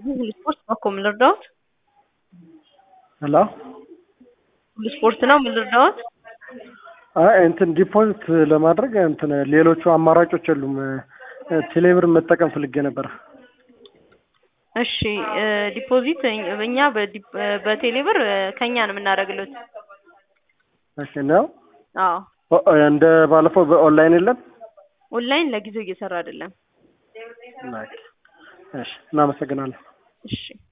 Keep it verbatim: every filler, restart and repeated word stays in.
ሁሉ ስፖርት ነው እኮ ምን ልርዳዎት? ሄሎ ሁሉ ስፖርት ነው ምን ልርዳዎት? አይ እንትን ዲፖዚት ለማድረግ እንትን ሌሎቹ አማራጮች የሉም። ቴሌብር መጠቀም ፈልጌ ነበር። እሺ ዲፖዚት እኛ በቴሌብር ከኛ ነው የምናደርግልዎት። እሺ ነው? አዎ እንደ ባለፈው በኦንላይን የለም? ኦንላይን ለጊዜው እየሰራ አይደለም። እሺ እናመሰግናለን። እሺ